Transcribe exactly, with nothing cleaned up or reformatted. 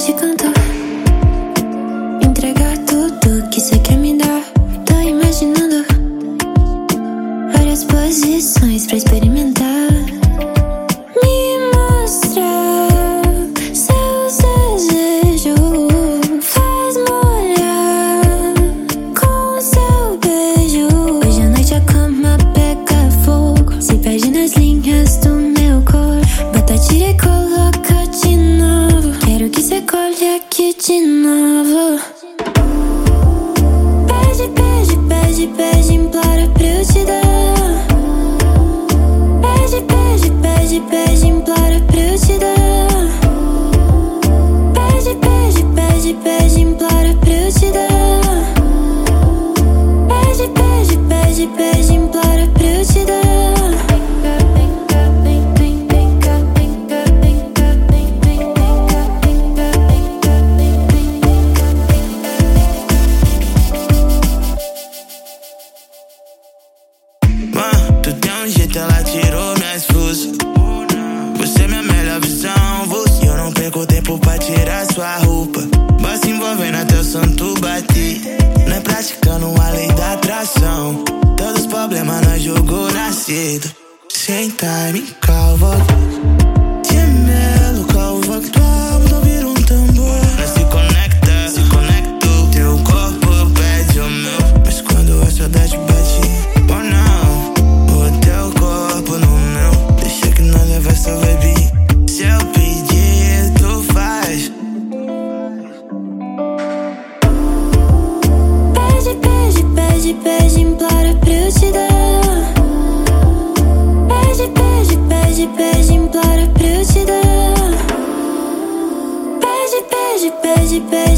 te canto, entregar tudo que cê quer me dar. Tô imaginando várias posições pra experimentar. Me mostrar seus desejos, faz molhar com seu beijo. Hoje à noite a cama pega fogo, se perde nas linhas do meu corpo. Bota, tira e coloca de novo. Quero que cê colhe aqui de novo. Pede, pede, pede, pede, implora pra eu te dar. Pede, pede, pede, pede, implora pra eu te dar. Pede, pede, pede, pede, implora pra eu te dar. Pede, pede, pede, pede, implora pra eu te dar. Tu tem um jeito, ela tirou minhas fuças. Você é minha melhor visão, você. Eu não perco tempo pra tirar sua roupa. Vai se envolvendo até o santo bater. Não é praticando a lei da atração. Todos os problemas nós jogou nascido. Sem time, calva. Gemelo, calva. Que tua alma não vira um tambor. Nós se conecta, se conectou. Teu corpo pede o meu. Mas quando a saudade bate, oh não. Essa vibe, se eu pedir, tu faz. Pede, pede, pede, pede, implora pra eu te dar. Pede, pede, pede, pede, implora pra eu te dar. Pede, pede, pede, pede.